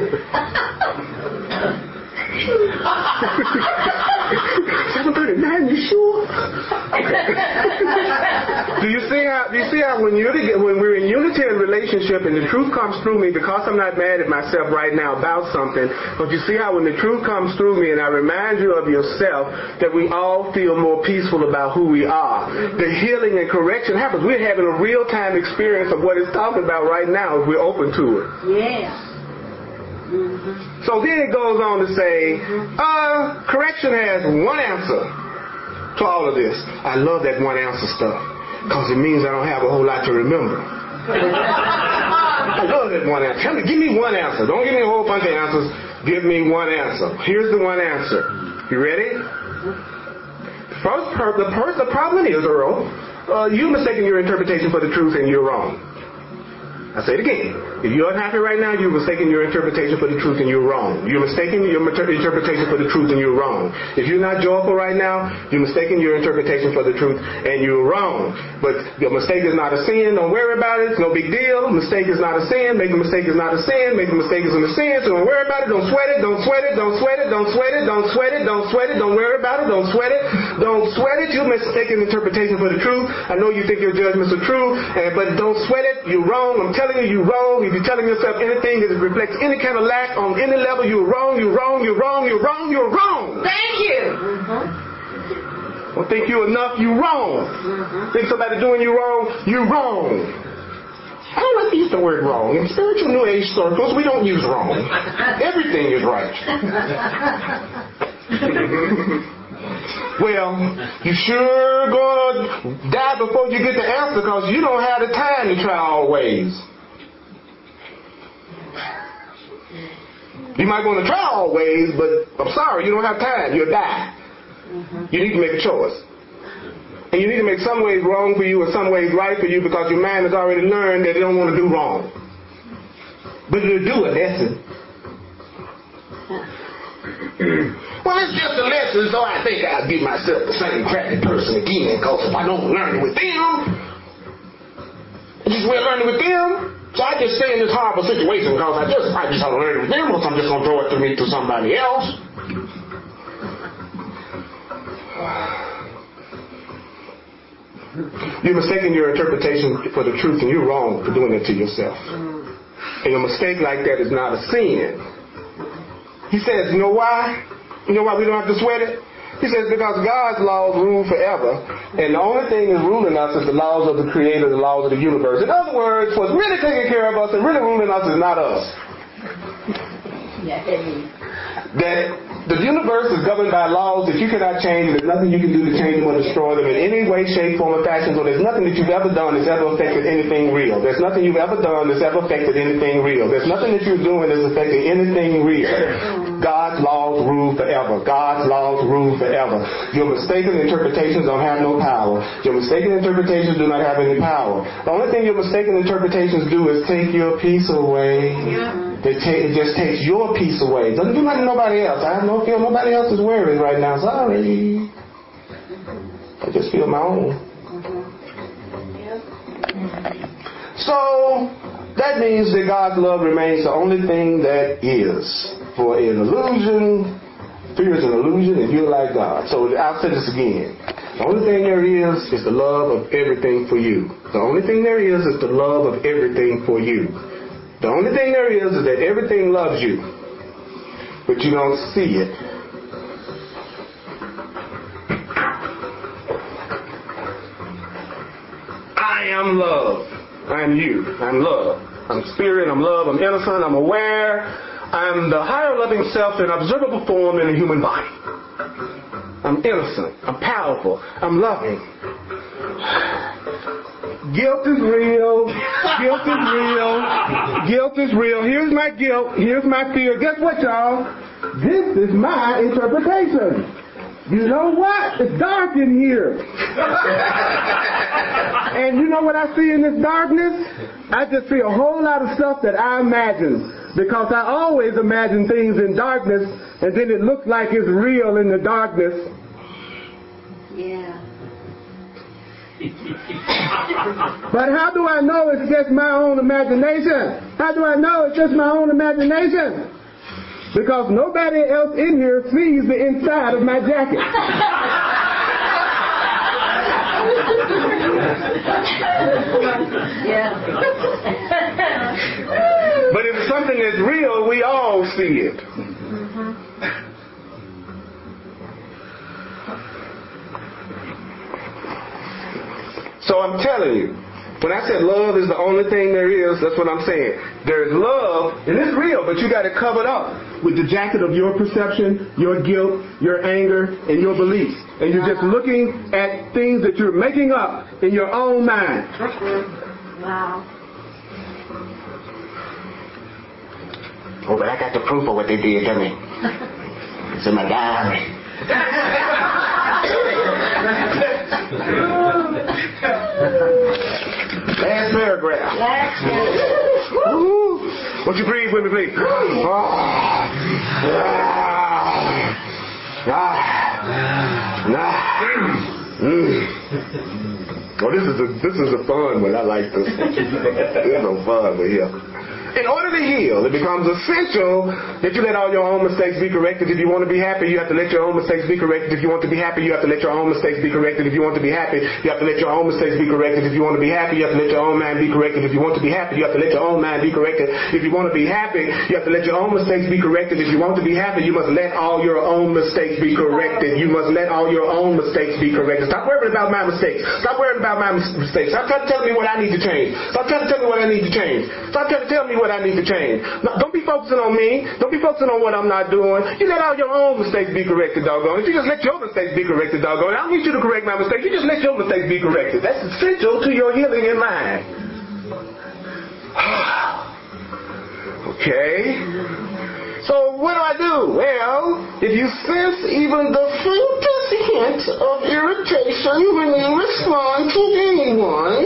seven thirty-nine, you sure? Okay. do you see how? Do you see how when you when we're in Unitarian relationship and the truth comes through me, because I'm not mad at myself right now about something, but you see how when the truth comes through me and I remind you of yourself, that we all feel more peaceful about who we are. The healing and correction happens. We're having a real time experience of what it's talking about right now if we're open to it. Yeah. Mm-hmm. So then it goes on to say, uh, correction has one answer to all of this. I love that one answer stuff, because it means I don't have a whole lot to remember. I love that one answer. Tell me, give me one answer. Don't give me a whole bunch of answers. Give me one answer. Here's the one answer. You ready? First, the, first, the problem is, Earl, uh, you're mistaking your interpretation for the truth and you're wrong. I say it again. If you're unhappy right now, you're mistaking your interpretation for the truth and you're wrong. You're mistaking your interpretation for the truth and you're wrong. If you're not joyful right now, you're mistaking your interpretation for the truth and you're wrong. But your mistake is not a sin. Don't worry about it. It's no big deal. Mistake is not a sin. Making a mistake is not a sin. Making a mistake isn't a sin. So don't worry about it. Don't sweat it. Don't sweat it. Don't sweat it. Don't sweat it. Don't sweat it. Don't sweat it. Don't worry about it. Don't sweat it. Don't sweat it. You're mistaking interpretation for the truth. I know you think your judgments are true, but don't sweat it. You're wrong. I'm telling you, you're wrong. If you're telling yourself anything that reflects any kind of lack on any level, you're wrong, you're wrong, you're wrong, you're wrong, you're wrong. Thank you. Mm-hmm. Don't think you're enough, you're wrong. Mm-hmm. Think somebody doing you wrong, you're wrong. I don't like to use the word wrong. In spiritual New Age circles, we don't use wrong. Everything is right. Well, you sure gonna die before you get the answer, because you don't have the time to try all ways. You might want to try all ways, but I'm sorry, you don't have time. You'll die. Mm-hmm. You need to make a choice. And you need to make some ways wrong for you and some ways right for you, because your mind has already learned that it don't want to do wrong. But it'll do a lesson. Well, it's just a lesson, so I think I'll give myself the same crappy person again, because if I don't learn it with them, I just will learn it with them. So I just stay in this horrible situation because I just I just don't learn it with them, or I'm just going to throw it to me to somebody else. You're mistaking your interpretation for the truth, and you're wrong for doing it to yourself. And a mistake like that is not a sin. He says, you know why? You know why we don't have to sweat it? He says, because God's laws rule forever, and the only thing that's ruling us is the laws of the Creator, the laws of the universe. In other words, what's really taking care of us and really ruling us is not us. That the universe is governed by laws that you cannot change, and there's nothing you can do to change them or destroy them in any way, shape, form, or fashion. So there's nothing that you've ever done that's ever affected anything real. There's nothing you've ever done that's ever affected anything real. There's nothing that you're doing that's affecting anything real. God's laws rule forever. God's laws rule forever. Your mistaken interpretations don't have no power. Your mistaken interpretations do not have any power. The only thing your mistaken interpretations do is take your peace away. Yeah. They take, it just takes your peace away. Doesn't do nothing to nobody else. I have no feel nobody else is worried right now. Sorry. I just feel my own. So that means that God's love remains the only thing that is. For an illusion, fear is an illusion, and you're like God. So I'll say this again. The only thing there is is the love of everything for you. The only thing there is is the love of everything for you. The only thing there is is that everything loves you, but you don't see it. I am love. I'm you. I'm love. I'm spirit. I'm love. I'm innocent. I'm aware. I'm the higher loving self in observable form in a human body. I'm innocent. I'm powerful. I'm loving. Guilt is real. Guilt is real. Guilt is real. Here's my guilt. Here's my fear. Guess what, y'all? This is my interpretation. You know what? It's dark in here. And you know what I see in this darkness? I just see a whole lot of stuff that I imagine. Because I always imagine things in darkness, and then it looks like it's real in the darkness. Yeah. But how do I know it's just my own imagination? How do I know it's just my own imagination? Because nobody else in here sees the inside of my jacket. Yeah. But if it's something that's real, we all see it. So I'm telling you, when I said love is the only thing there is, that's what I'm saying. There is love, and it's real, but you got it covered up with the jacket of your perception, your guilt, your anger, and your beliefs. And you're just looking at things that you're making up in your own mind. Wow. Oh, but I got the proof of what they did to me. It's in my diary. Last paragraph. Last paragraph. Won't you breathe with me, please? Oh. Ah. Ah. Mm. Oh, this is a this is a fun one. I like this. This is no fun, but yeah. In order to heal, it becomes essential that you let all your own mistakes be corrected. If you want to be happy, you have to let your own mistakes be corrected. If you want to be happy, you have to let your own mistakes be corrected. If you want to be happy, you have to let your own mistakes be corrected. If you want to be happy, you have to let your own mind be corrected. If you want to be happy, you have to let your own mind be corrected. If you want to be happy, you have to let your own mistakes be corrected. If you want to be happy, you must let all your own mistakes be corrected. You must let all your own mistakes be corrected. Stop worrying about my mistakes. Stop worrying about my mistakes. Stop trying to tell me what I need to change. Stop trying to tell me what I need to change. Stop trying to tell me what I need to change. No, don't be focusing on me. Don't be focusing on what I'm not doing. You let all your own mistakes be corrected, doggone. If you just let your mistakes be corrected, doggone, I don't need you to correct my mistakes. You just let your mistakes be corrected. That's essential to your healing in mind. Okay. So what do I do? Well, if you sense even the faintest hint of irritation when you respond to anyone,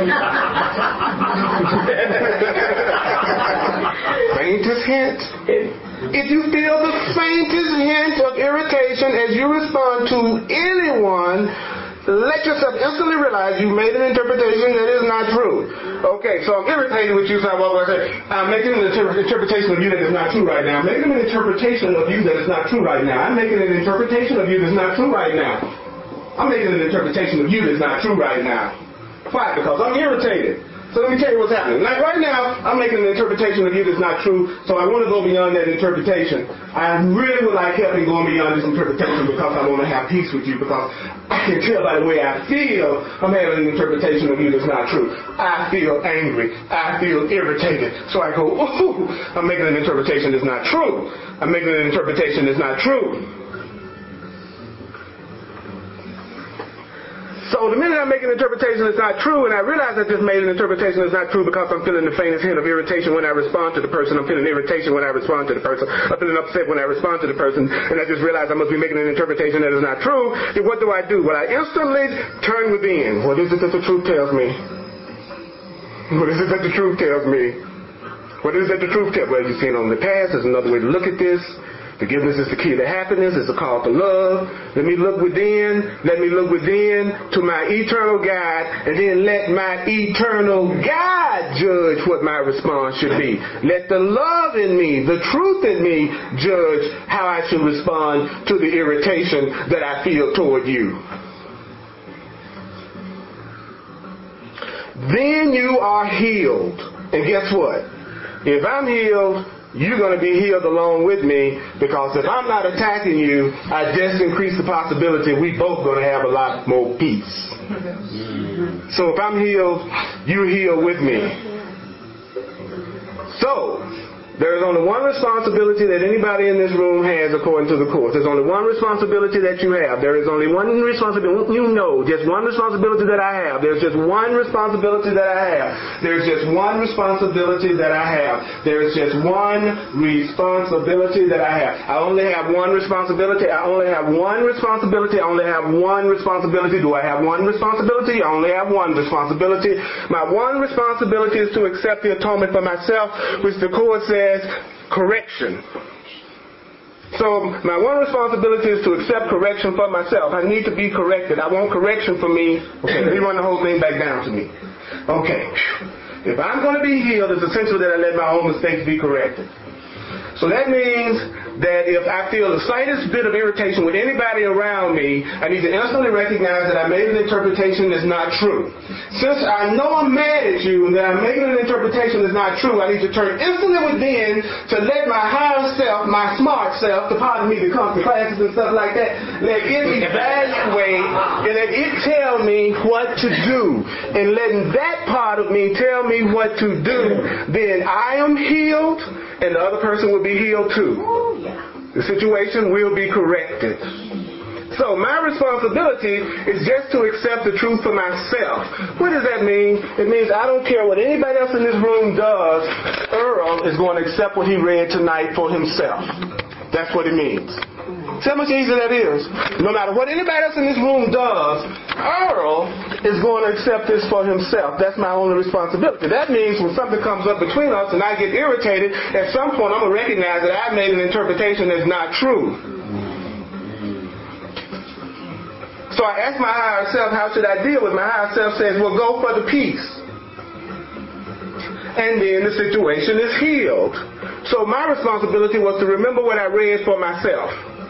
faintest hint. If you feel the faintest hint of irritation as you respond to anyone, let yourself instantly realize you made an interpretation that is not true. Okay, so I'm irritated with you, so I walk over and say, I'm making an inter- interpretation of you that is not true right now. I'm making an interpretation of you that is not true right now. I'm making an interpretation of you that's not true right now. I'm making an interpretation of you that's not true right now. Why? Because I'm irritated. So let me tell you what's happening. Like right now, I'm making an interpretation of you that's not true, so I want to go beyond that interpretation. I really would like help in going beyond this interpretation because I want to have peace with you, because I can tell by the way I feel I'm having an interpretation of you that's not true. I feel angry. I feel irritated. So I go, ooh, I'm making an interpretation that's not true. I'm making an interpretation that's not true. So the minute I make an interpretation that's not true, and I realize I just made an interpretation that's not true because I'm feeling the faintest hint of irritation when I respond to the person. I'm feeling irritation when I respond to the person. I'm feeling upset when I respond to the person. And I just realize I must be making an interpretation that is not true. Then what do I do? Well, I instantly turn within. What is it that the truth tells me? What is it that the truth tells me? What is it that the truth tells me? Well, you've seen on the past. There's another way to look at this. Forgiveness is the key to happiness. It's a call to love. Let me look within. Let me look within to my eternal God, and then let my eternal God judge what my response should be. Let the love in me, the truth in me, judge how I should respond to the irritation that I feel toward you. Then you are healed. And guess what? If I'm healed, you're going to be healed along with me, because if I'm not attacking you, I just increase the possibility we both going to have a lot more peace. So if I'm healed, you're healed with me. So there is only one responsibility that anybody in this room has according to the Course. There's only one responsibility that you have. There is only one responsibility, you know, just one responsibility that I have. There's just one responsibility that I have. There's just one responsibility that I have. There's just one responsibility that I have. I only have one responsibility. I only have one responsibility. I only have one responsibility. Do I have one responsibility? I only have one responsibility. My one responsibility is to accept the atonement for myself, which the Course says correction. So my one responsibility is to accept correction for myself. I need to be corrected. I want correction for me. Okay, let me run the whole thing back down to me. Okay, if I'm going to be healed, it's essential that I let my own mistakes be corrected. So that means that if I feel the slightest bit of irritation with anybody around me, I need to instantly recognize that I made an interpretation that's not true. Since I know I'm mad at you and that I'm making an interpretation that's not true, I need to turn instantly within to let my higher self, my smart self, the part of me that comes to classes and stuff like that, let it evaluate and let it tell me what to do. And letting that part of me tell me what to do, then I am healed and the other person will be healed too. The situation will be corrected. So my responsibility is just to accept the truth for myself. What does that mean? It means I don't care what anybody else in this room does. Earl is going to accept what he read tonight for himself. That's what it means. See how much easier that is? No matter what anybody else in this room does, Earl is going to accept this for himself. That's my only responsibility. That means when something comes up between us and I get irritated, at some point I'm going to recognize that I've made an interpretation that's not true. So I ask my higher self, how should I deal with it? My higher self says, well, go for the peace. And then the situation is healed. So my responsibility was to remember what I read for myself.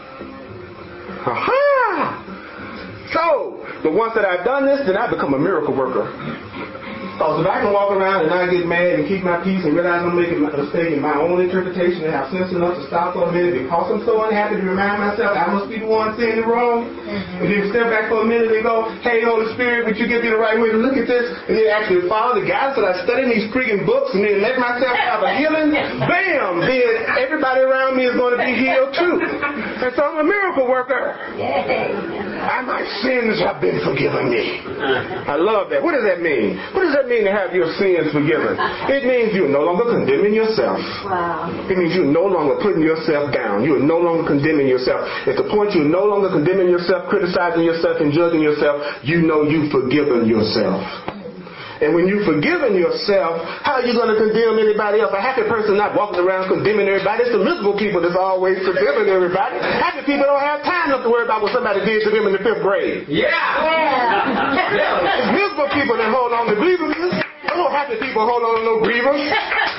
Aha! So, but once that I've done this, then I become a miracle worker. Because if I can walk around and not get mad and keep my peace and realize I'm making a mistake in my own interpretation and have sense enough to stop for a minute because I'm so unhappy to remind myself I must be the one saying it wrong, and then step back for a minute and go, hey, Holy Spirit, would you give me the right way to look at this? And then actually follow the guidance that I studied in these freaking books and then let myself have a healing, bam, then everybody around me is going to be healed too. And so I'm a miracle worker. And my sins have been forgiven me. I love that. What does that mean? What does that mean to have your sins forgiven? It means you're no longer condemning yourself. Wow. It means you're no longer putting yourself down. You're no longer condemning yourself. At the point you're no longer condemning yourself, criticizing yourself, and judging yourself, you know you've forgiven yourself. And when you've forgiven yourself, how are you going to condemn anybody else? A happy person not walking around condemning everybody. It's the miserable people that's always condemning everybody. Happy people don't have time enough to worry about what somebody did to them in the fifth grade. Yeah. Yeah. It's miserable people that hold on to grievances. No happy people hold on to no grievance.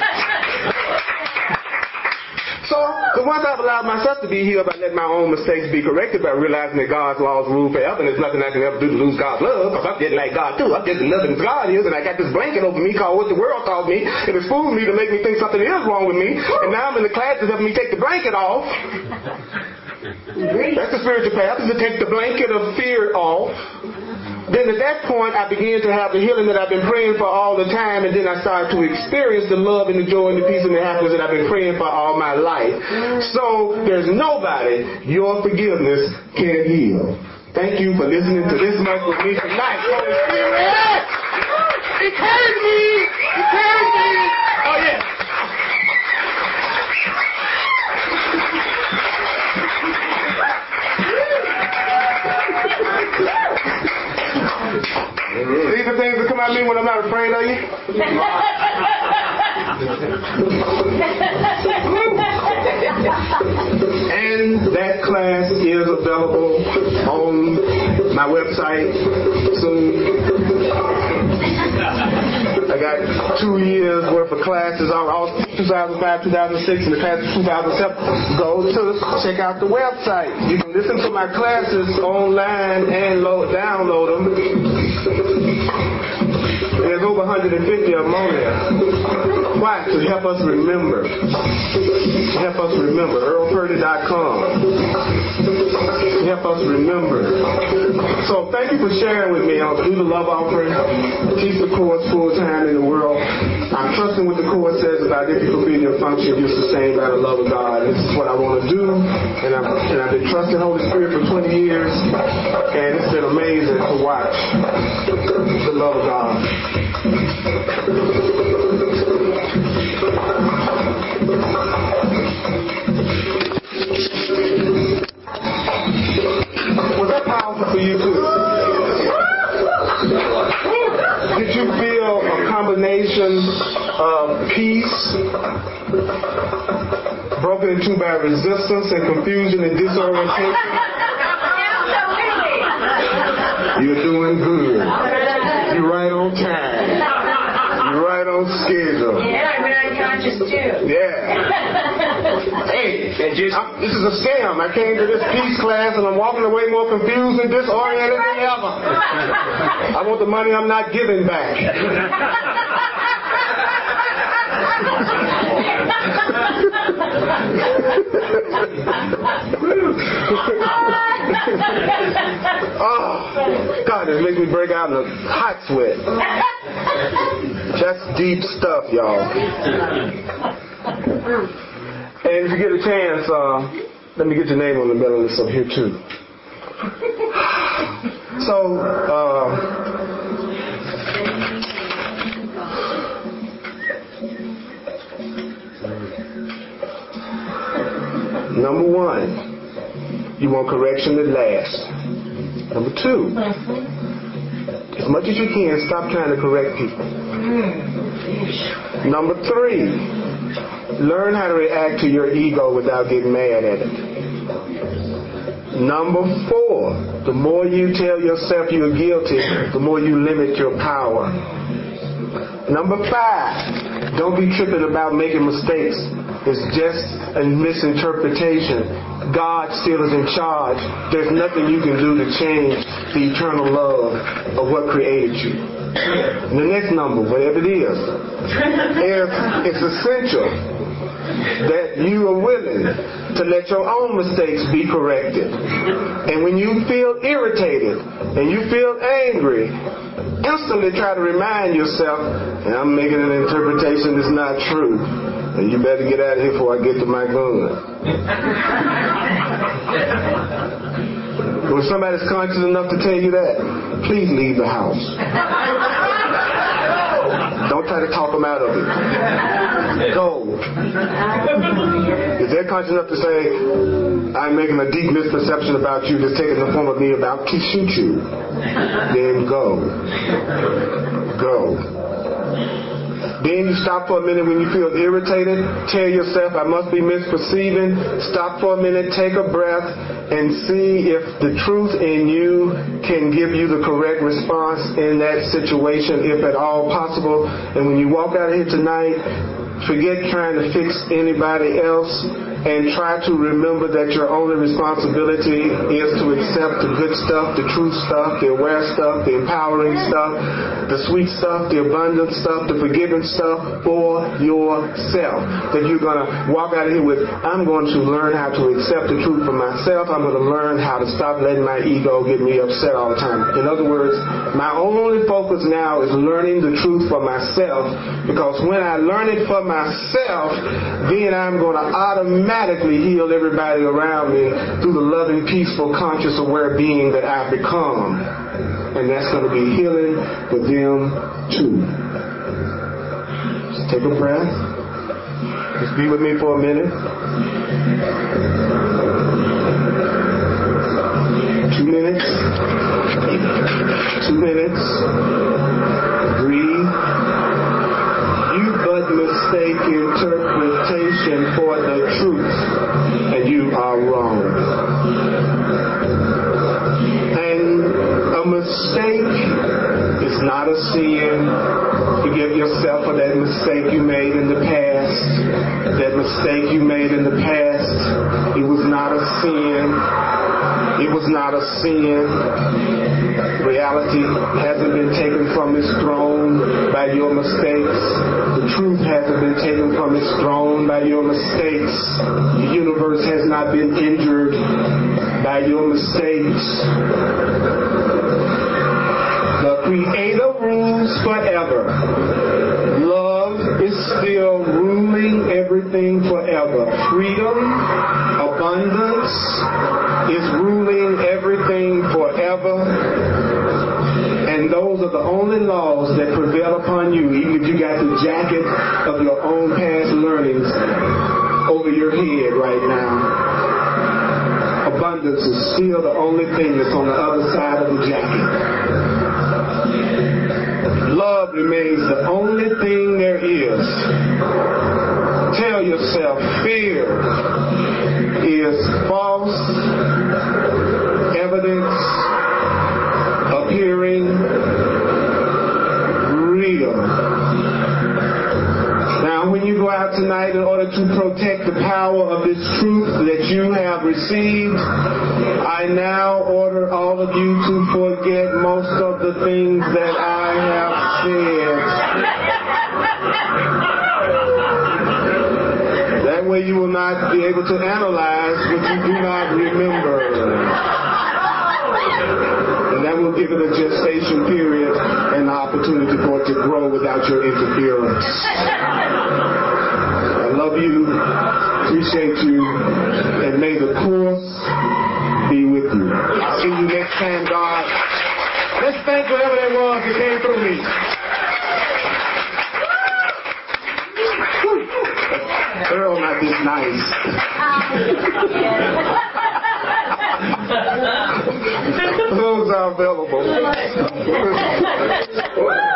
So, the once I've allowed myself to be healed by letting my own mistakes be corrected, by realizing that God's laws rule forever, and there's nothing I can ever do to lose God's love, because I'm just like God too. I'm just as loving as God is, and I got this blanket over me called what the world taught me, and it's fooling me to make me think something is wrong with me, and now I'm in the classes helping me take the blanket off. That's the spiritual path, is to take the blanket of fear off. Then at that point, I began to have the healing that I've been praying for all the time, and then I started to experience the love and the joy and the peace and the happiness that I've been praying for all my life. So there's nobody your forgiveness can heal. Thank you for listening to this much with me tonight. Holy Spirit! Encourage me! Encourage me! Oh, yeah. These are things that come out of me when I'm not afraid of you. And that class is available on my website soon. I got two years worth of classes, all, all two thousand five, two thousand six, and the class of two thousand seven. Go to check out the website. You can listen to my classes online and load, download them. There's over one hundred fifty of them on there. Why? To help us remember. To help us remember. Earl Purdy dot com. To help us remember. So thank you for sharing with me. I'll do the love offering. Teach the course full time in the world. I'm trusting what the course says about if you fulfill your function, you're sustained by the love of God. This is what I want to do. And, I'm, and I've been trusting Holy Spirit for twenty years. And it's been amazing to watch the love of God. Was that powerful for you too? Did you feel a combination of peace broken into by resistance and confusion and disorientation? You're doing good. You're right on time. You're right on schedule. Yeah, I've been unconscious too. Yeah. Hey, I'm, this is a scam. I came to this peace class and I'm walking away more confused and disoriented than ever. I want the money I'm not giving back. Oh, God, it makes me break out in a hot sweat. That's deep stuff, y'all. And if you get a chance, uh, let me get your name on the mailing list up here too. So, uh, number one, you want correction that lasts. Number two, as much as you can, stop trying to correct people. Number three, learn how to react to your ego without getting mad at it. Number four, the more you tell yourself you're guilty, the more you limit your power. Number five, don't be tripping about making mistakes. It's just a misinterpretation. God still is in charge. There's nothing you can do to change the eternal love of what created you. And the next number, whatever it is, if it's essential that you are willing to let your own mistakes be corrected. And when you feel irritated and you feel angry, instantly try to remind yourself, and I'm making an interpretation that's not true. And you better get out of here before I get to my gun. When somebody's conscious enough to tell you that, please leave the house. Don't try to talk them out of it. Go. If they're conscious enough to say, I'm making a deep misperception about you that's taking the form of me about to shoot you, then go. Go. Then you stop for a minute when you feel irritated. Tell yourself, I must be misperceiving. Stop for a minute, take a breath, and see if the truth in you can give you the correct response in that situation, if at all possible. And when you walk out of here tonight, forget trying to fix anybody else and try to remember that your only responsibility is to accept the good stuff, the true stuff, the aware stuff, the empowering stuff, the sweet stuff, the abundant stuff, the forgiving stuff for yourself. That you're going to walk out of here with, I'm going to learn how to accept the truth for myself. I'm going to learn how to stop letting my ego get me upset all the time. In other words, my only focus now is learning the truth for myself, because when I learn it for myself, then I'm going to automatically heal everybody around me through the loving, peaceful, conscious, aware being that I've become. And that's going to be healing for them too. Just take a breath. Just be with me for a minute. Two minutes. Two minutes. Breathe. You but mistake interpretation for the truth, and you are wrong. And a mistake is not a sin. Forgive yourself for that mistake you made in the past. That mistake you made in the past, it was not a sin. It was not a sin. Reality hasn't been taken from its throne by your mistakes. The truth hasn't been taken from its throne by your mistakes. The universe has not been injured by your mistakes. The Creator rules forever. Love is still ruling everything forever. Freedom, abundance is ruling everything forever. And those are the only laws that prevail upon you, even if you got the jacket of your own past learnings over your head right now. Abundance is still the only thing that's on the other side of the jacket. Love remains the only thing there is. Tell yourself, fear is false evidence appearing real. Now, when you go out tonight, in order to protect the power of this truth that you have received, I now order all of you to forget most of the things that I have said. That way you will not be able to analyze what you do not remember. And that will give it a gestation period and the opportunity for it to grow without your interference. I love you, appreciate you, and may the course be with you. I'll see you next time, God. Let's thank whoever that was that came through me. Earl not this nice. Those are available.